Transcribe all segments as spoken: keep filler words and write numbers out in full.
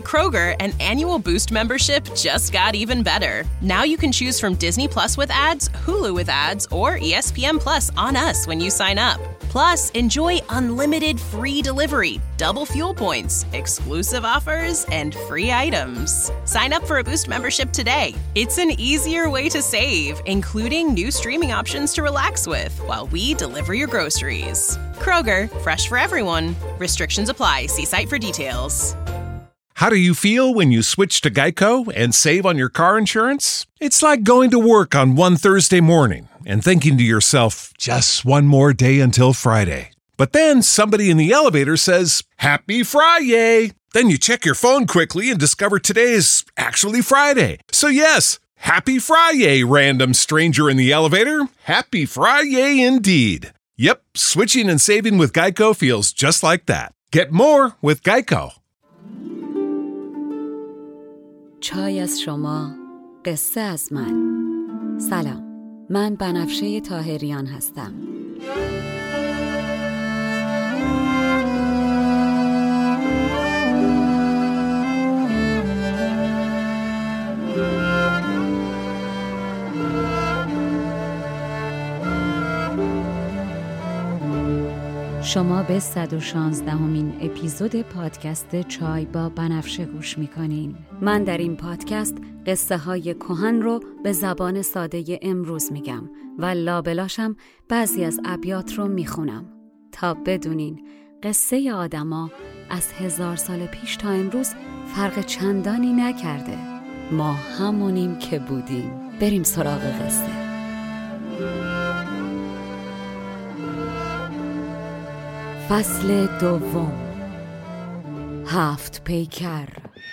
Kroger, an annual Boost membership just got even better. Now you can choose from Disney Plus with ads, Hulu with ads, or E S P N Plus on us when you sign up. Plus, enjoy unlimited free delivery, double fuel points, exclusive offers, and free items. Sign up for a Boost membership today. It's an easier way to save, including new streaming options to relax with while we deliver your groceries. Kroger, fresh for everyone. Restrictions apply. See site for details. How do you feel when you switch to Geico and save on your car insurance? It's like going to work on one Thursday morning and thinking to yourself, just one more day until Friday. But then somebody in the elevator says, Happy Friday! Then you check your phone quickly and discover today is actually Friday. So yes, Happy Friday, random stranger in the elevator. Happy Friday indeed. Yep, switching and saving with Geico feels just like that. Get more with Geico. چای از شما، قصه از من. سلام، من بنفشه طاهریان هستم. شما به صد و شانزدهمین اپیزود پادکست چای با بنفشه گوش میکنین. من در این پادکست قصه های کهن رو به زبان ساده امروز میگم و لابلاشم بعضی از ابیات رو میخونم تا بدونین قصه آدما از هزار سال پیش تا امروز فرق چندانی نکرده. ما همونیم که بودیم. بریم سراغ قصه. فصل دوم. هفت پیکر.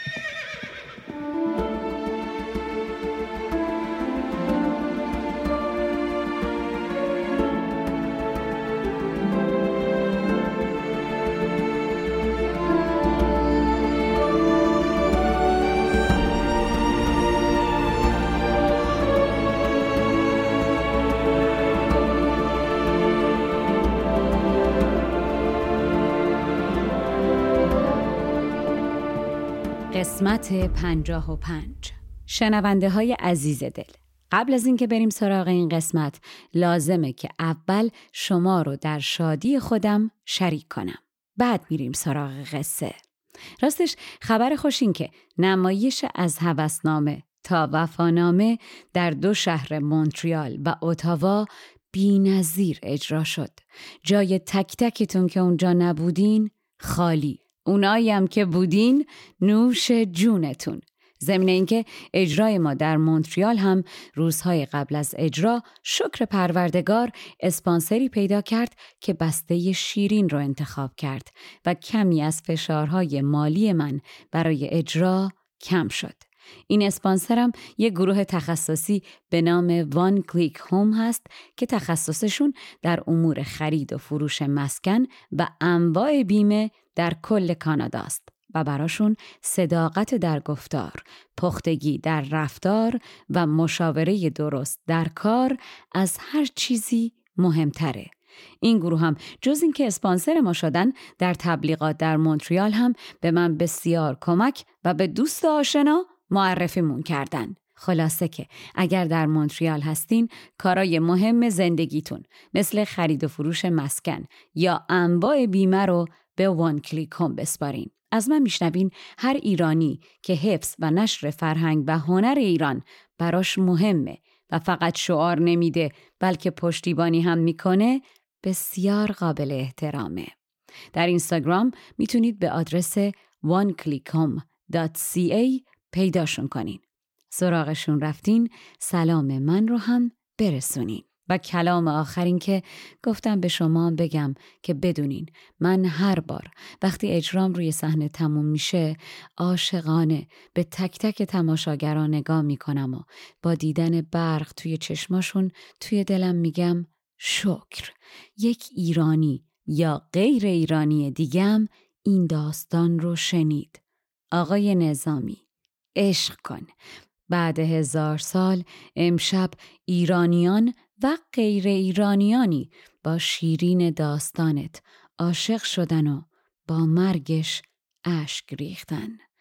قسمت پنجاه و پنج. شنونده های عزیز دل، قبل از اینکه بریم سراغ این قسمت لازمه که اول شما رو در شادی خودم شریک کنم، بعد میریم سراغ قصه. راستش خبر خوش این که نمایش از هوسنامه تا وفانامه در دو شهر مونتریال و اتاوا بی‌نظیر اجرا شد. جای تک تکتون که اونجا نبودین خالی، اونایی هم که بودین نوش جونتون. ضمن اینکه اجرای ما در مونتریال هم روزهای قبل از اجرا شکر پروردگار اسپانسری پیدا کرد که بسته شیرین رو انتخاب کرد و کمی از فشارهای مالی من برای اجرا کم شد. این اسپانسرم یک گروه تخصصی به نام وان کلیک هوم هست که تخصصشون در امور خرید و فروش مسکن و انواع بیمه در کل کانادا است و براشون صداقت در گفتار، پختگی در رفتار و مشاوره درست در کار از هر چیزی مهمتره. این گروه هم جز این که اسپانسر ما شدن، در تبلیغات در مونتریال هم به من بسیار کمک و به دوست آشنا معرفیمون کردن. خلاصه که اگر در مونتریال هستین، کارای مهم زندگیتون مثل خرید و فروش مسکن یا انواع بیمه رو به وان کلیک هوم بسپارین. از من میشنوین هر ایرانی که حفظ و نشر فرهنگ و هنر ایران براش مهمه و فقط شعار نمیده بلکه پشتیبانی هم میکنه، بسیار قابل احترامه. در اینستاگرام میتونید به آدرس وان کلیک هوم دات سی ای پیداشون کنین. سراغشون رفتین، سلام من رو هم برسونین. و کلام آخرین که گفتم به شما بگم که بدونین من هر بار وقتی اجرام روی صحنه تموم میشه عاشقانه به تک تک تماشاگران نگاه میکنم و با دیدن برق توی چشماشون توی دلم میگم شکر، یک ایرانی یا غیر ایرانی دیگم این داستان رو شنید. آقای نظامی، عشق کن. بعد هزار سال امشب ایرانیان و غیر ایرانیانی با شیرین داستانت عاشق شدن و با مرگش اشک ریختن.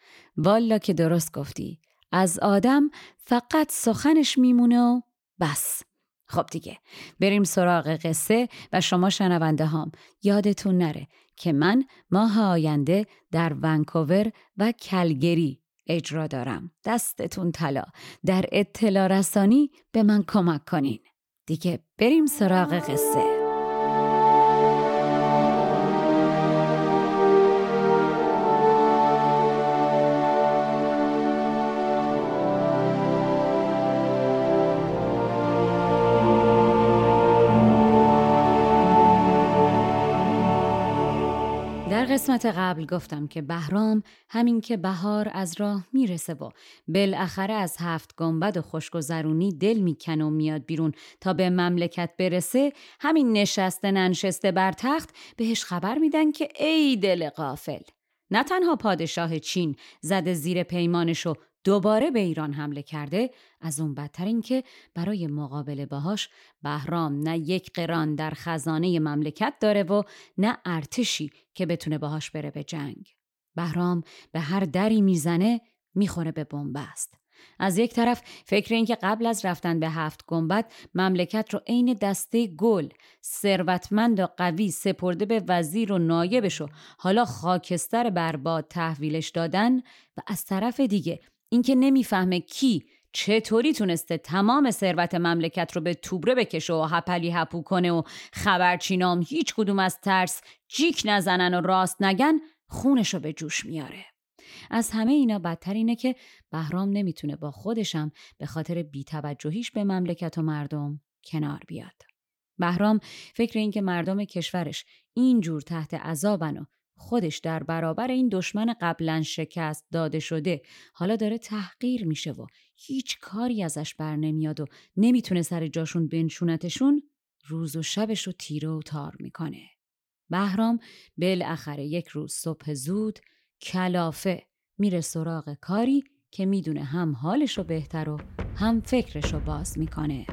والا که درست گفتی. از آدم فقط سخنش میمونه و بس. خب دیگه بریم سراغ قصه و شما شنونده هام یادتون نره که من ماه آینده در ونکوور و کلگری اجرا دارم. دستتون طلا. در اطلاع رسانی به من کمک کنین. دیگه بریم سراغ قصه. در قسمت قبل گفتم که بهرام همین که بهار از راه میرسه و بالاخره از هفت گنبد و خوشگذرونی دل میکنه و میاد بیرون تا به مملکت برسه، همین نشسته ننشسته بر تخت بهش خبر میدن که ای دل غافل، نه تنها پادشاه چین زده زیر پیمانش و دوباره به ایران حمله کرده، از اون بدتر این که برای مقابله باهاش بهرام نه یک قران در خزانه مملکت داره و نه ارتشی که بتونه باهاش بره به جنگ. بهرام به هر دری میزنه میخوره به بنبست. از یک طرف فکر این که قبل از رفتن به هفت گنبد مملکت رو عین دسته گل ثروتمند و قوی سپرده به وزیر و نایبش و حالا خاکستر برباد تحویلش دادن، و از طرف دیگه اینکه نمیفهمه کی چطوری تونسته تمام ثروت مملکت رو به توبره بکشه و هپلی هپو کنه و خبرچینام هیچ کدوم از ترس جیک نزنن و راست نگن، خونشو به جوش میاره. از همه اینا بدتر اینه که بهرام نمیتونه با خودشم به خاطر بی‌توجهیش به مملکت و مردم کنار بیاد. بهرام فکر این که مردم کشورش اینجور تحت عذابن و خودش در برابر این دشمن قبلا شکست داده شده حالا داره تحقیر میشه و هیچ کاری ازش بر نمیاد و نمیتونه سر جاشون بنشونتشون، روز و شبش رو تیره و تار میکنه. بهرام بالاخره یک روز صبح زود کلافه میره سراغ کاری که میدونه هم حالش رو بهتر و هم فکرش رو باز میکنه.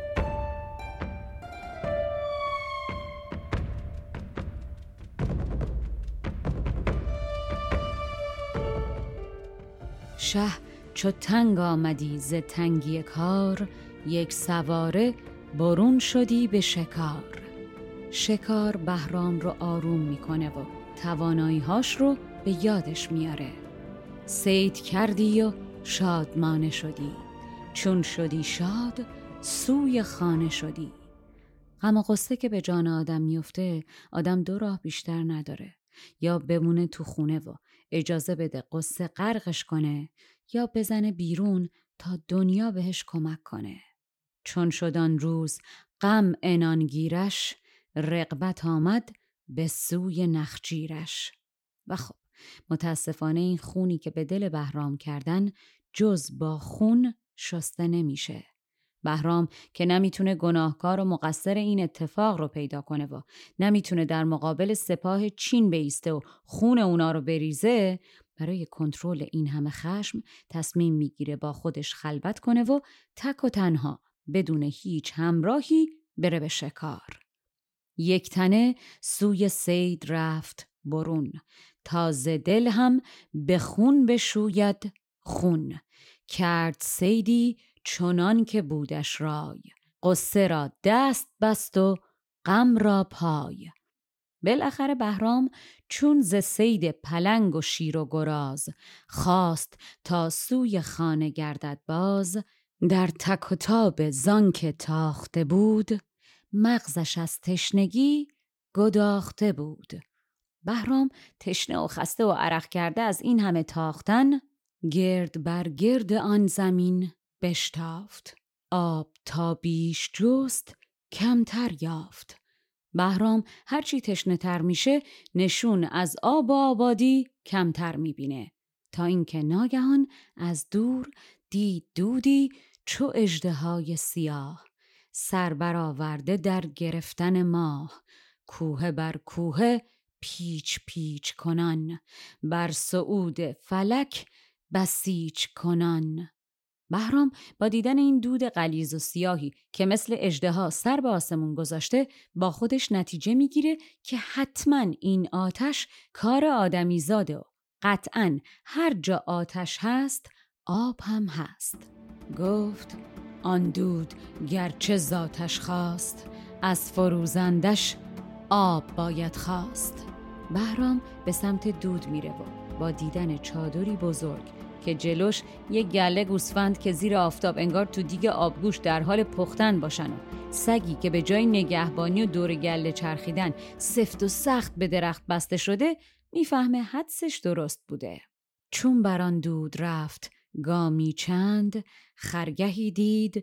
شه چو تنگ آمدی ز تنگی کار، یک سواره برون شدی به شکار. شکار بهرام رو آروم میکنه و توانایی‌هاش رو به یادش میاره. صید کردی و شادمانه شدی، چون شدی شاد سوی خانه شدی. غم و غصه که به جان آدم میفته، آدم دو راه بیشتر نداره، یا بمونه تو خونه و اجازه بده قصه غرقش کنه، یا بزنه بیرون تا دنیا بهش کمک کنه. چون شد آن روز غم عنان گیرش، رغبت آمد به سوی نخجیرش. و خب متاسفانه این خونی که به دل بهرام کردن جز با خون شسته نمیشه. بهرام که نمیتونه گناهکار و مقصر این اتفاق رو پیدا کنه و نمیتونه در مقابل سپاه چین بیسته و خون اونا رو بریزه، برای کنترل این همه خشم تصمیم میگیره با خودش خلوت کنه و تک و تنها بدون هیچ همراهی بره به شکار. یک تنه سوی صید رفت برون، تازه دل هم به خون بشوید خون. کرد صیدی چنان که بودش رای، قصه را دست بست و غم را پای. بالاخره بهرام چون ز صید پلنگ و شیر و گراز، خواست تا سوی خانه گردد باز. در تک و تاب زانکه تاخته بود، مغزش از تشنگی گداخته بود. بهرام تشنه و خسته و عرق کرده از این همه تاختن، گرد بر گرد آن زمین بشتافت. آب تا بیش جست کمتر یافت. بهرام هرچی تشنه تر میشه نشون از آب و آبادی کمتر میبینه، تا اینکه ناگهان از دور دید دودی چو اژدهای سیاه، سر برآورده در گرفتن ماه. کوه بر کوه پیچ پیچ کنان، بر صعود فلک بسیج کنان. بهرام با دیدن این دود غلیظ و سیاهی که مثل اژدها سر به آسمون گذاشته، با خودش نتیجه میگیره که حتما این آتش کار آدمی زاده و قطعاً هر جا آتش هست آب هم هست. گفت آن دود گرچه ذاتش خواست، از فروزندش آب باید خواست. بهرام به سمت دود میره و با دیدن چادری بزرگ که جلوش یک گله گوسفند که زیر آفتاب انگار تو دیگ آبگوش در حال پختن باشن و سگی که به جای نگهبانی و دور گله چرخیدن سفت و سخت به درخت بسته شده، میفهمه حدسش درست بوده. چون بران دود رفت گامی چند، خرگهی دید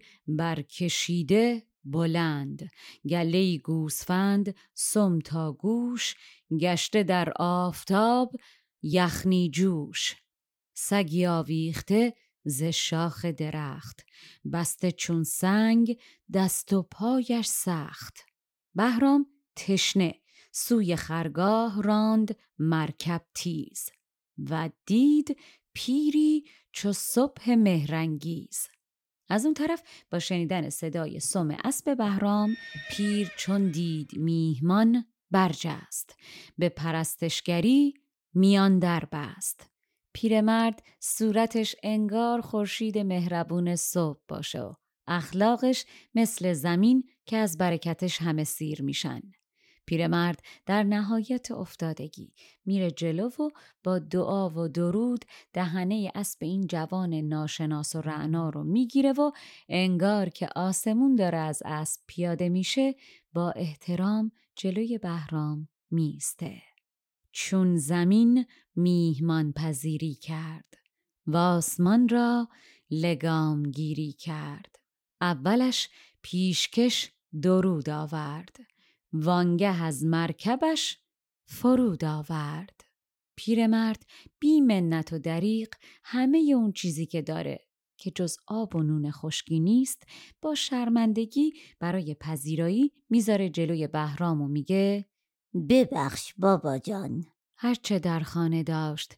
برکشیده بلند. گله‌ای گوسفند سم تا گوش، گشته در آفتاب یخنی جوش. سگی آویخته ز شاخ درخت، بسته چون سنگ دست و پایش سخت. بهرام تشنه سوی خرگاه راند مرکب تیز، و دید پیری چو صبح مهرانگیز. از اون طرف با شنیدن صدای سم اسب بهرام، پیر چون دید میهمان برجست، به پرستشگری میان در بست. پیرمرد صورتش انگار خورشید مهربون صبح باشه و اخلاقش مثل زمین که از برکتش همه سیر میشن. پیرمرد در نهایت افتادگی میره جلو و با دعا و درود دهنه اسب این جوان ناشناس و رعنا رو میگیره و انگار که آسمون داره از اسب پیاده میشه، با احترام جلوی بهرام میسته. چون زمین میهمان پذیری کرد و آسمان را لگام گیری کرد. اولش پیشکش درود آورد، وانگه از مرکبش فرود آورد. پیرمرد بی منت و دریغ همه اون چیزی که داره که جز آب و نون خشکی نیست، با شرمندگی برای پذیرایی میذاره جلوی بهرام و میگه ببخش بابا جان. هرچه در خانه داشت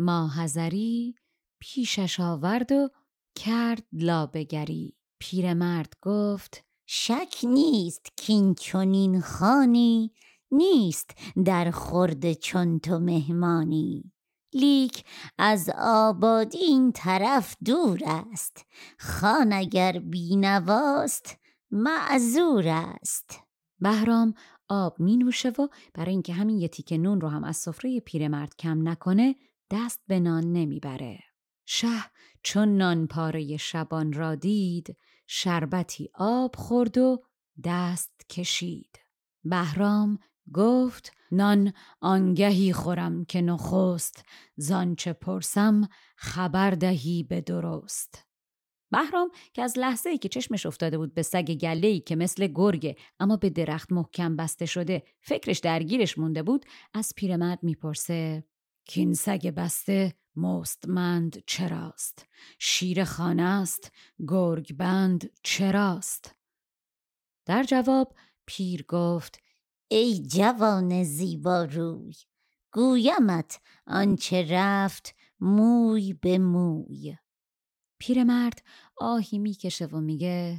ماحضری، پیشش آورد و کرد لابگری. پیرمرد گفت شک نیست کین چنین خانی، نیست در خورد چون تو مهمانی. لیک از آبادی این طرف دور است، خان اگر بینواست معذور است. بهرام آب می نوشه و برای اینکه همین یه تیکه نون رو هم از سفره پیرمرد کم نکنه، دست به نان نمی بره. شه چون نان پاره شبان را دید، شربتی آب خورد و دست کشید. بهرام گفت نان آنگهی خورم که نخست، زانچه پرسم خبر دهی به درست. بهرام که از لحظه‌ای که چشمش افتاده بود به سگ گله‌ای که مثل گرگه اما به درخت محکم بسته شده فکرش درگیرش مونده بود، از پیرمرد میپرسه کین سگ بسته مستمند چراست؟ شیر خانه است گرگ بند چراست؟ در جواب پیر گفت ای جوان زیبا روی، گویمت آنچه رفت موی به موی. پیرمرد آهی میکشه و میگه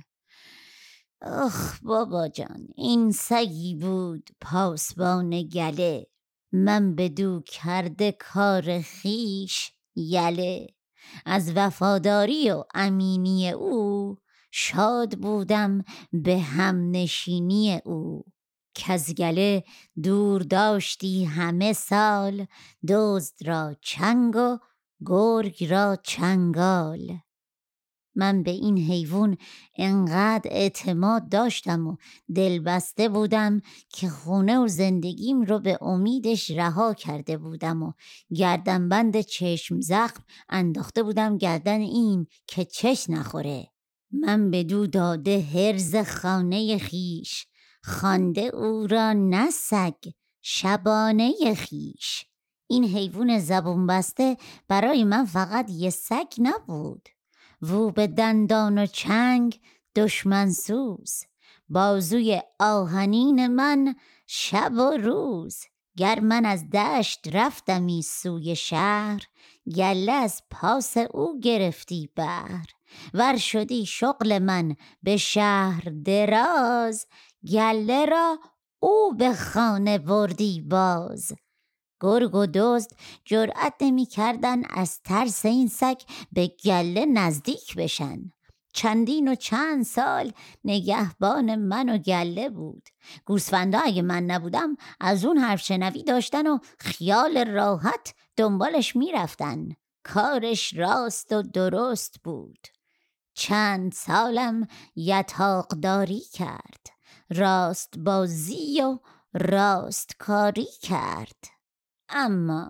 آخ بابا جان، این سگی بود پاسبان گله، من بدو کرده کار خیش یله. از وفاداری و امینی او، شاد بودم به هم نشینی او. کز گله دور داشتی همه سال، دزد را چنگ و گرگ را چنگال. من به این حیوان انقدر اعتماد داشتم و دل بسته بودم که خونه و زندگیم رو به امیدش رها کرده بودم و گردنبند چشم زخم انداخته بودم گردن این که چش نخوره. من بدو داده حرز خانه خیش، خوانده او را نه سگ شبانه خیش. این حیوان زبون بسته برای من فقط یه سگ نبود، وو به دندان و چنگ دشمن سوز، بازوی آهنین من شب و روز. گر من از دشت رفتمی سوی شهر، گله از پاس او گرفتی بهر. ور شدی شغل من به شهر دراز، گله را او به خانه بردی باز. گرگ و دزد جرأت نمی کردن از ترس این سگ به گله نزدیک بشن. چندین و چند سال نگهبان من و گله بود. گوسفندا اگه من نبودم از اون حرف شنوی داشتن و خیال راحت دنبالش می رفتن. کارش راست و درست بود. چند سالم یتاقداری کرد، راست بازی و راست کاری کرد. اما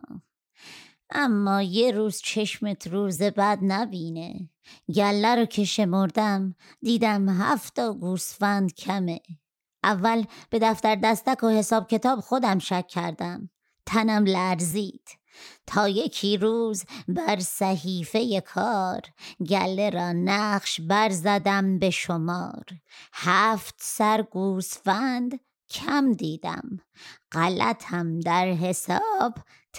اما یه روز چشمت روز بد نبینه. گله رو که شمردم دیدم هفت گوسفند کمه. اول به دفتر دستک و حساب کتاب خودم شک کردم. تنم لرزید تا یکی روز بر صحیفه کار گله را نقش برزدم به شمار. هفت سر گوسفند کم دیدم، غلطم در حساب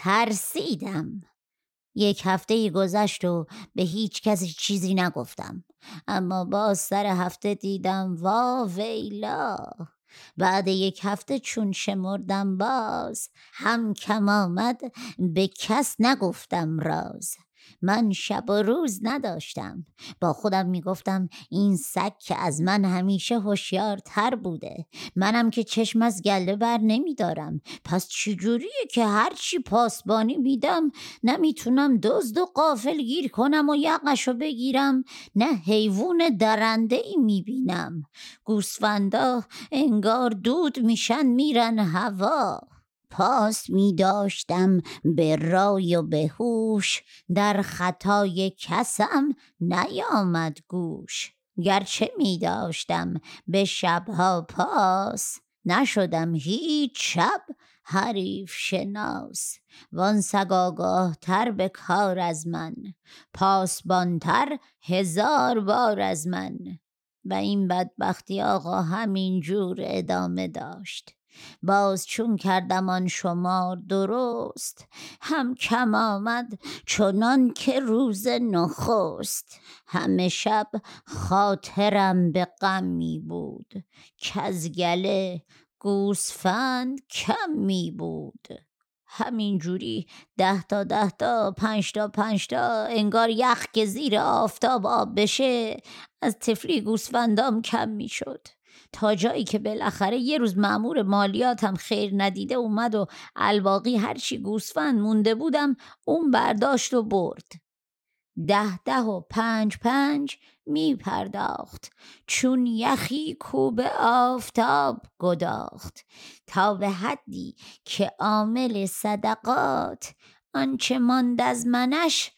ترسیدم. یک هفته گذشت و به هیچ کسی چیزی نگفتم، اما باز سر هفته دیدم وا ویلا. بعد یک هفته چون شمردم باز هم کم آمد، به کس نگفتم راز. من شب و روز نداشتم، با خودم میگفتم این سگ که از من همیشه هوشیارتر بوده. منم که چشم از گله بر نمیدارم، پس چجوریه که هرچی پاسبانی میدم نمیتونم دزد و غافل گیر کنم و یقشو بگیرم، نه حیوان درنده ای میبینم. گوسفندا انگار دود میشن میرن هوا. پاس می داشتم به رای و به هوش، در خطای کسم نیامد گوش. گرچه می داشتم به شبها پاس، نشدم هیچ شب حریف شناس. وان سگ آگاه تر به کار از من، پاسبانتر هزار بار از من. و این بدبختی آقا همین جور ادامه داشت. باز چون کردم آن شمار درست، هم کم آمد چنان که روز نخست. همه شب خاطرم به غم می بود، کز گله گوسفند کم می بود. همین جوری ده تا ده تا پنج تا پنج تا انگار یخ که زیر آفتاب آب بشه از طفلی گوسفندام کم می شد، تا جایی که بالاخره یه روز مأمور مالیاتم خیر ندیده اومد و الباقی هرچی گوسفند مونده بودم اون برداشت و برد. ده ده و پنج پنج می پرداخت، چون یخی کوب آفتاب گداخت. تا به حدی که عامل صدقات، آنچه ماند از منش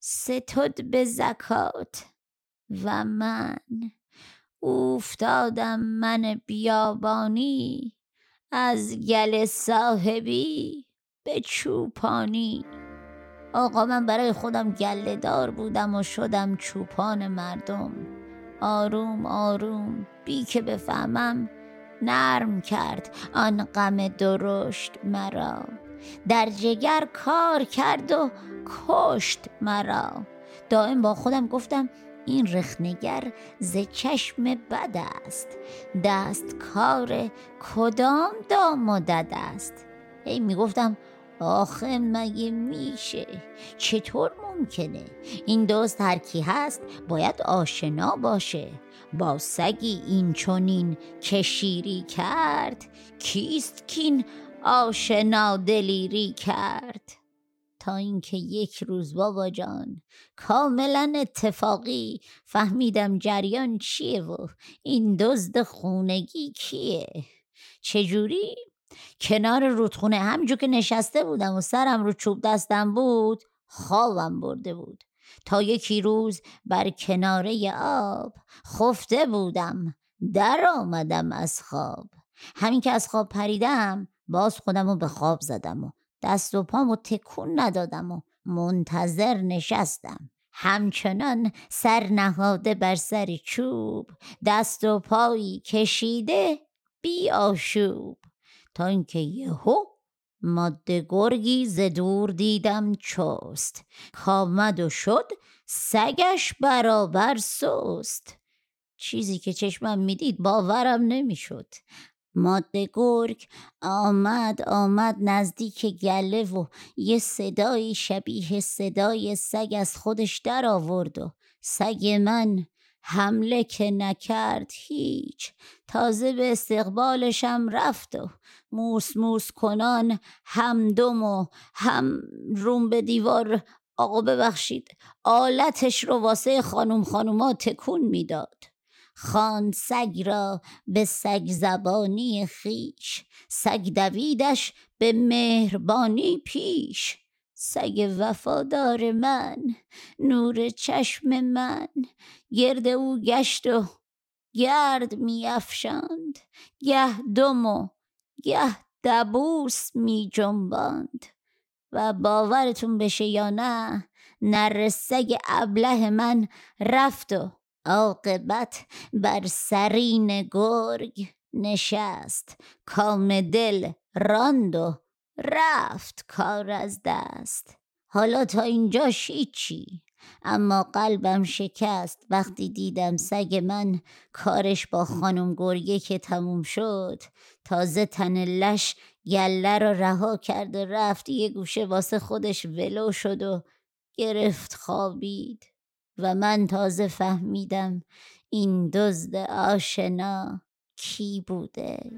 ستد به زکات. و من افتادم من بیابانی، از گل صاحبی به چوپانی. آقا من برای خودم گله دار بودم و شدم چوپان مردم. آروم آروم بی که بفهمم نرم کرد آن غم درشت مرا. در جگر کار کرد و کشت مرا. دائم با خودم گفتم این رخنگر ز چشم بد است، دست کار کدام دام و دد است. ای میگفتم آخه مگه میشه؟ چطور ممکنه؟ این دوست هر کی هست باید آشنا باشه. با سگی این چونین که شیری کرد، کیست کین آشنا دلیری کرد؟ تا اینکه یک روز بابا جان کاملا اتفاقی فهمیدم جریان چیه و این دزد خونگی کیه. چجوری؟ کنار رودخونه همجور که نشسته بودم و سرم رو چوب دستم بود خوابم برده بود. تا یکی روز بر کناره آب خفته بودم، در آمدم از خواب. همین که از خواب پریدم باز خودم رو به خواب زدم و دست و پامو تکون ندادم و منتظر نشستم، همچنان سر نهاده بر سر چوب، دست و پایی کشیده بی آشوب. تا اینکه یهو ماده گرگی ز دور دیدم چست، کامد و شد سگش برابر سست. چیزی که چشمم میدید باورم نمیشد. ماده گرگ آمد آمد نزدیک گله و یه صدای شبیه صدای سگ از خودش در آورد و سگ من حمله که نکرد هیچ، تازه به استقبالشم رفت و موس موس کنان هم دم و هم روم به دیوار، آقا ببخشید، آلتش رو واسه خانوم خانوما تکون میداد. خواند سگ را به سگ زبانی خیش، سگ دویدش به مهربانی پیش. سگ وفادار من، نور چشم من، گرد او گشت و گرد می افشاند، گه دم و گه دبوس می جنباند. و باورتون بشه یا نه، نره سگ ابله من رفت و عاقبت بر سرین گرگ نشست، کام دل راند و رفت کار از دست. حالا تا اینجاش هیچی، اما قلبم شکست وقتی دیدم سگ من کارش با خانم گرگه که تموم شد، تازه تن لش گله رو رها کرد و رفت یه گوشه واسه خودش ولو شد و گرفت خوابید. و من تازه فهمیدم این دزد آشنا کی بوده.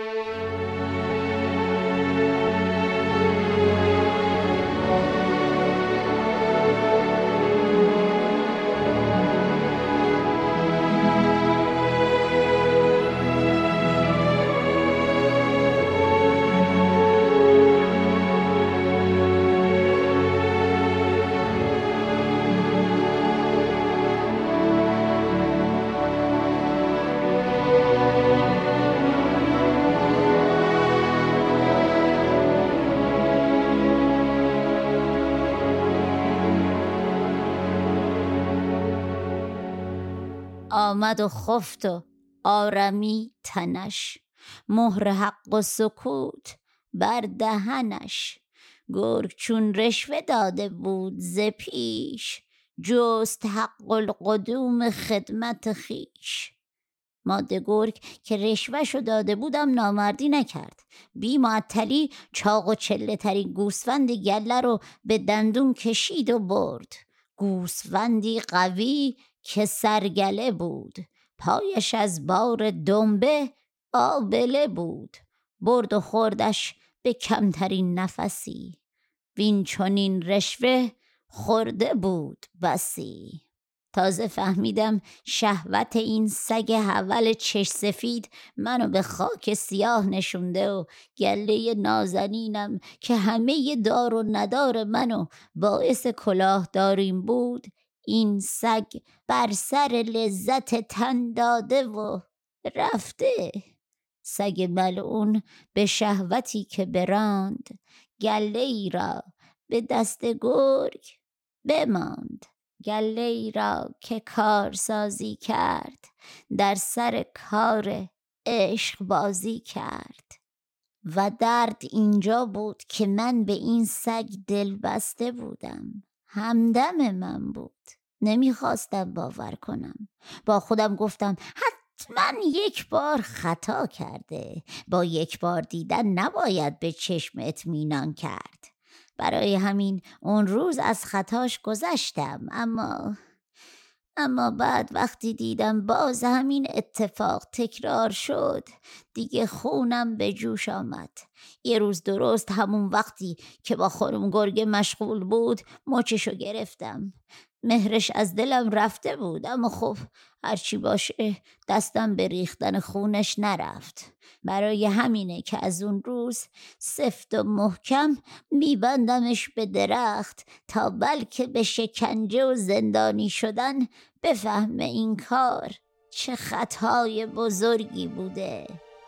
آمد و خفت و آرمی تنش، مهر حق و سکوت بر دهنش. گرگ چون رشوه داده بود ز پیش، جست حق القدوم خدمت خیش. ماده گرگ که رشوهشو داده بودم نامردی نکرد، بی معطلی چاق و چله ترین گوسفند گله رو به دندون کشید و برد. گوسفندی قوی که سرگله بود، پایش از بار دنبه آبله بود. برد و خوردش به کمترین نفسی، وین چنین رشوه خورده بود بسی. تازه فهمیدم شهوت این سگ حول چش سفید منو به خاک سیاه نشونده و گله نازنینم که همه دار و ندار منو باعث کلاه داریم بود، این سگ بر سر لذت تن داده و رفته. سگ ملعون به شهوتی که براند، گله ای را به دست گرگ بماند. گله ای را که کارسازی کرد، در سر کار عشق بازی کرد. و درد اینجا بود که من به این سگ دل بسته بودم، همدم من بود. نمیخواستم باور کنم. با خودم گفتم حتما یک بار خطا کرده، با یک بار دیدن نباید به چشم اطمینان کرد. برای همین اون روز از خطاش گذشتم. اما اما بعد وقتی دیدم باز همین اتفاق تکرار شد، دیگه خونم به جوش آمد. یه روز درست همون وقتی که با خانم گرگه مشغول بود مچشو گرفتم. مهرش از دلم رفته بود، اما خب هرچی باشه دستم به ریختن خونش نرفت. برای همینه که از اون روز سفت و محکم میبندمش به درخت تا بلکه به شکنجه و زندانی شدن بفهمه این کار چه خطای بزرگی بوده.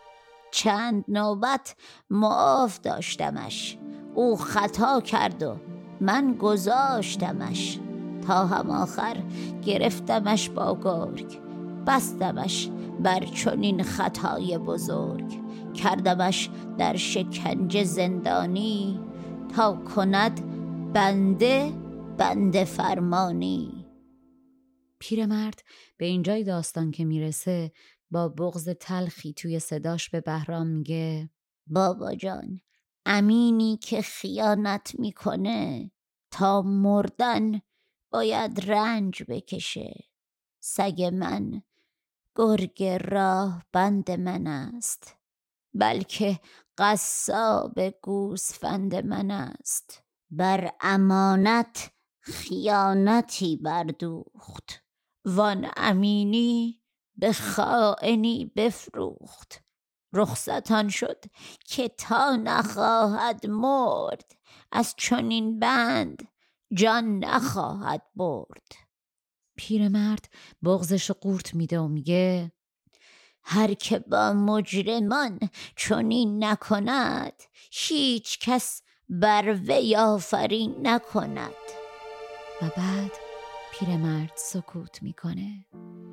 چند نوبت معاف داشتمش، او خطا کرد و من گذاشتمش، تا هم آخر گرفتمش با گرگ، بستمش بر چنین خطای بزرگ، کردمش در شکنجه زندانی، تا کند بنده بنده فرمانی. پیرمرد به اینجای داستان که میرسه با بغض تلخی توی صداش به بهرام میگه بابا جان، امینی که خیانت میکنه تا مردن باید رنج بکشه. سگ من گرگ راه بند من است، بلکه قصاب گوسفند من است. بر امانت خیانتی بردوخت، وان امینی به خائنی بفروخت. رخصتان شد که تا نخواهد مرد، از چنین بند جان نخواهد برد. پیرمرد بغضش قورت میده و میگه هر که با مجرمان چنین نکند، هیچ کس بر وی آفرین نکند. و بعد پیرمرد سکوت میکنه.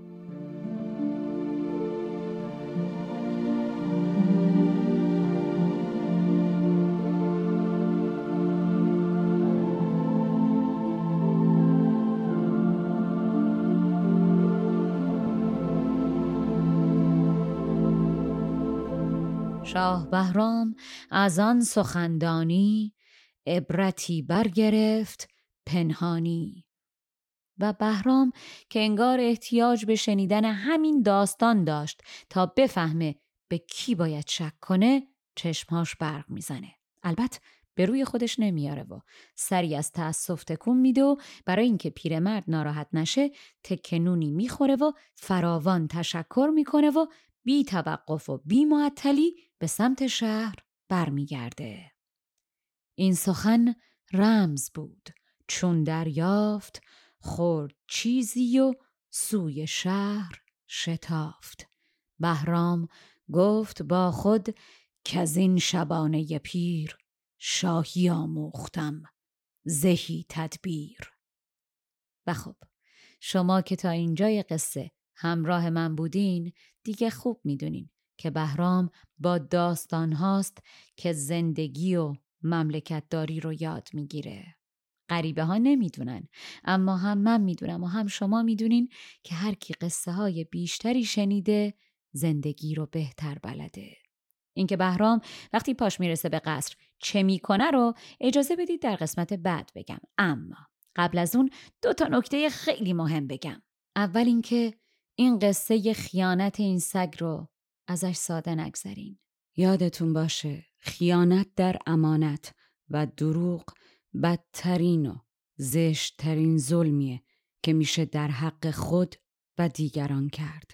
شاه بهرام از آن سخندانی، عبرتی برگرفت پنهانی. و بهرام که انگار احتیاج به شنیدن همین داستان داشت تا بفهمه به کی باید شک کنه، چشمهاش برق میزنه. البته به روی خودش نمیاره و سری از تأسف تکون میده و برای اینکه پیرمرد ناراحت نشه تکنونی میخوره و فراوان تشکر میکنه و بی توقف و بی معطلی به سمت شهر برمیگرده. این سخن رمز بود، چون دریافت خورد چیزی و سوی شهر شتافت. بهرام گفت با خود که از این شبانه پیر، شاهی آموختم زهی تدبیر. و خب شما که تا اینجای قصه همراه من بودین دیگه خوب میدونین که بهرام با داستان هاست که زندگی و مملکت داری رو یاد میگیره. غریبه ها نمیدونن، اما هم من میدونم و هم شما میدونین که هر کی قصه های بیشتری شنیده زندگی رو بهتر بلده. اینکه بهرام وقتی پاش میرسه به قصر چه میکنه رو اجازه بدید در قسمت بعد بگم، اما قبل از اون دو تا نکته خیلی مهم بگم. اول اینکه این قصه خیانت این سگ رو ازش ساده نگذرین. یادتون باشه خیانت در امانت و دروغ بدترین و زشتترین ظلمیه که میشه در حق خود و دیگران کرد.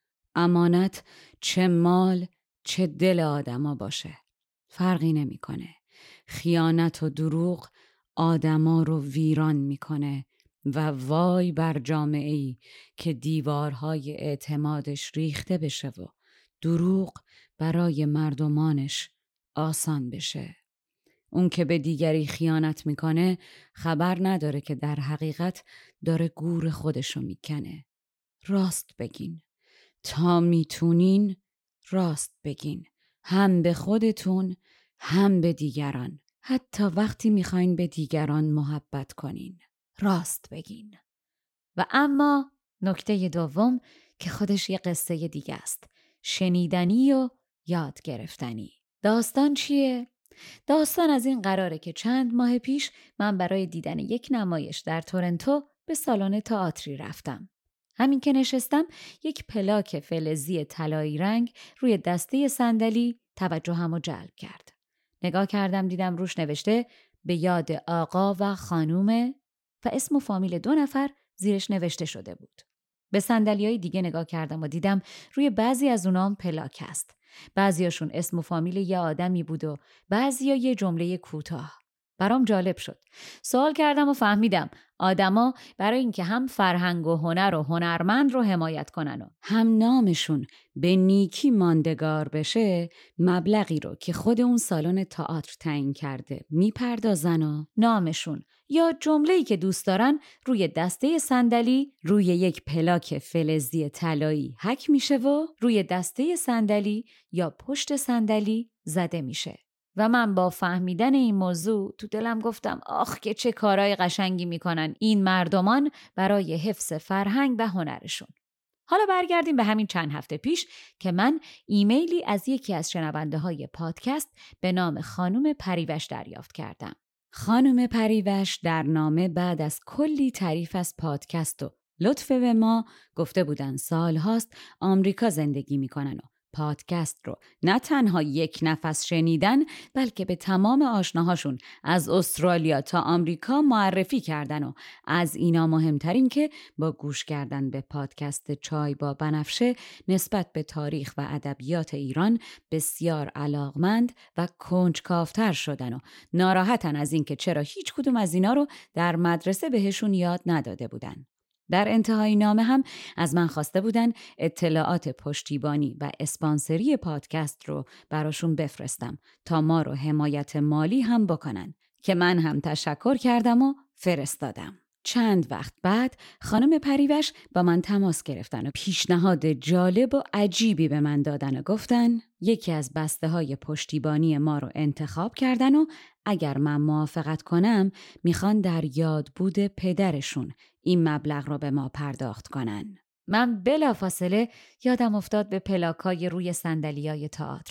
امانت چه مال چه دل آدما باشه فرقی نمیکنه. خیانت و دروغ آدما رو ویران میکنه و وای بر جامعه‌ای که دیوارهای اعتمادش ریخته بشه و دروغ برای مردمانش آسان بشه. اون که به دیگری خیانت میکنه خبر نداره که در حقیقت داره گور خودشو میکنه. راست بگین، تا میتونین راست بگین، هم به خودتون هم به دیگران. حتی وقتی میخواین به دیگران محبت کنین راست بگین. و اما نکته دوم که خودش یه قصه دیگه است، شنیدنی و یاد گرفتنی. داستان چیه؟ داستان از این قراره که چند ماه پیش من برای دیدن یک نمایش در تورنتو به سالن تئاتری رفتم. همین که نشستم یک پلاک فلزی طلایی رنگ روی دسته صندلی توجهمو جلب کرد. نگاه کردم دیدم روش نوشته به یاد آقا و خانومه و اسم و فامیل دو نفر زیرش نوشته شده بود. به صندلی‌های دیگه نگاه کردم و دیدم روی بعضی از اونام پلاک هست. بعضیاشون اسم و فامیل یه آدمی بود و بعضیا یه جمله کوتاه. برام جالب شد. سوال کردم و فهمیدم آدما برای اینکه هم فرهنگ و هنر و هنرمند رو حمایت کنن و هم نامشون به نیکی ماندگار بشه، مبلغی رو که خود اون سالن تئاتر تعیین کرده میپردازن و نامشون یا جمله‌ای که دوست دارن روی دسته صندلی روی یک پلاک فلزی طلایی حک میشه و روی دسته صندلی یا پشت صندلی زده میشه. و من با فهمیدن این موضوع تو دلم گفتم آخ که چه کارهای قشنگی میکنن این مردمان برای حفظ فرهنگ و هنرشون. حالا برگردیم به همین چند هفته پیش که من ایمیلی از یکی از شنونده های پادکست به نام خانم پریوش دریافت کردم. خانم پریوش در نامه بعد از کلی تعریف از پادکست و لطف به ما گفته بودن سال هاست آمریکا زندگی میکنن و پادکست رو نه تنها یک نفس شنیدن بلکه به تمام آشناهاشون از استرالیا تا آمریکا معرفی کردن و از اینا مهمترین که با گوش کردن به پادکست چای با بنفشه نسبت به تاریخ و ادبیات ایران بسیار علاقمند و کنجکاوتر شدن و ناراحتن از اینکه چرا هیچ کدوم از اینا رو در مدرسه بهشون یاد نداده بودن. در انتهای نامه هم از من خواسته بودن اطلاعات پشتیبانی و اسپانسری پادکست رو براشون بفرستم تا ما رو حمایت مالی هم بکنن که من هم تشکر کردم و فرستادم. چند وقت بعد خانم پریوش با من تماس گرفتن و پیشنهاد جالب و عجیبی به من دادن و گفتن یکی از بسته های پشتیبانی ما رو انتخاب کردن و اگر من موافقت کنم میخوان در یاد بود پدرشون این مبلغ رو به ما پرداخت کنن. من بلافاصله یادم افتاد به پلاکای روی صندلیای تئاتر.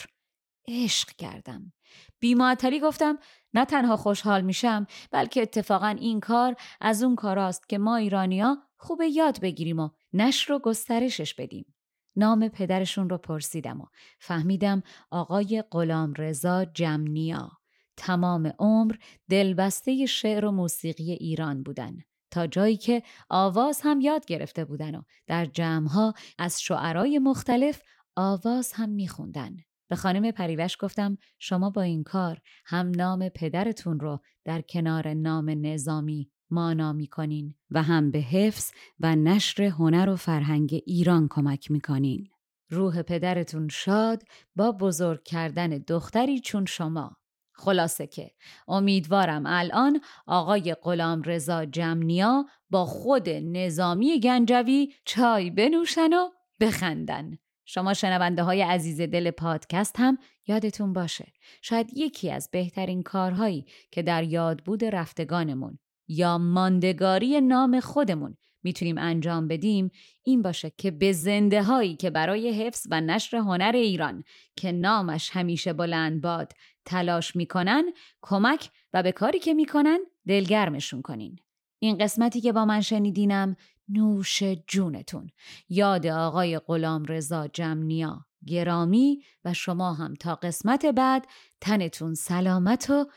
عشق کردم. بی‌معطلی گفتم نه تنها خوشحال میشم بلکه اتفاقا این کار از اون کاراست که ما ایرانیا خوب یاد بگیریم و نشر و گسترشش بدیم. نام پدرشون رو پرسیدم و فهمیدم آقای غلامرضا جمنیا. تمام عمر دلبسته شعر و موسیقی ایران بودن تا جایی که آواز هم یاد گرفته بودن و در جمعها از شعرای مختلف آواز هم میخوندن. به خانم پریوش گفتم شما با این کار هم نام پدرتون رو در کنار نام نظامی مانا میکنین و هم به حفظ و نشر هنر و فرهنگ ایران کمک میکنین. روح پدرتون شاد با بزرگ کردن دختری چون شما. خلاصه که امیدوارم الان آقای غلامرضا جمنیا با خود نظامی گنجوی چای بنوشن و بخندن. شما شنونده های عزیز دل پادکست هم یادتون باشه شاید یکی از بهترین کارهایی که در یاد بود رفتگانمون یا ماندگاری نام خودمون میتونیم انجام بدیم این باشه که به زنده هایی که برای حفظ و نشر هنر ایران که نامش همیشه بلند باد تلاش میکنن کمک و به کاری که میکنن دلگرمشون کنین. این قسمتی که با من شنیدینم نوش جونتون. یاد آقای غلامرضا جمنیا گرامی و شما هم تا قسمت بعد تنتون سلامت و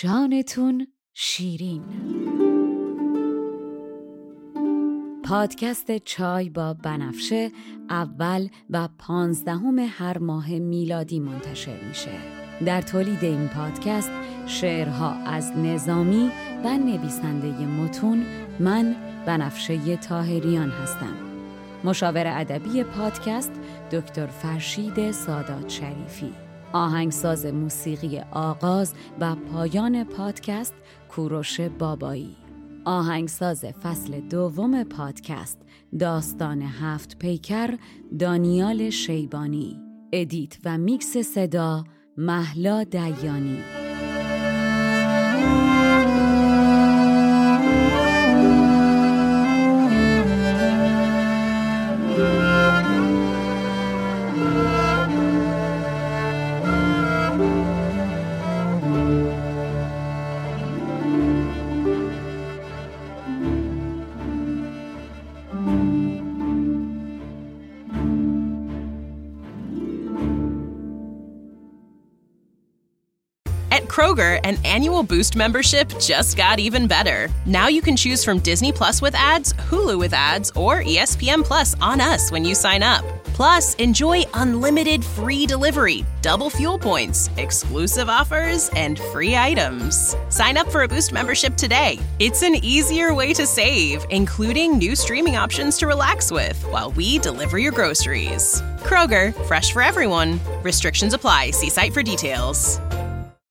جانتون شیرین. پادکست چای با بنفشه اول و پانزدهم هر ماه میلادی منتشر میشه. در تولید این پادکست شعرها از نظامی و نویسنده متون من بنفشه طاهریان هستم. مشاور ادبی پادکست دکتر فرشید سادات شریفی. آهنگساز موسیقی آغاز و پایان پادکست کوروش بابایی. آهنگساز فصل دوم پادکست داستان هفت پیکر دانیال شیبانی. ادیت و میکس صدا مهلا دیانی. At Kroger, an annual Boost membership just got even better. Now you can choose from Disney Plus with ads, Hulu with ads, or E S P N Plus on us when you sign up. Plus, enjoy unlimited free delivery, double fuel points, exclusive offers, and free items. Sign up for a Boost membership today. It's an easier way to save, including new streaming options to relax with while we deliver your groceries. Kroger, fresh for everyone. Restrictions apply. See site for details.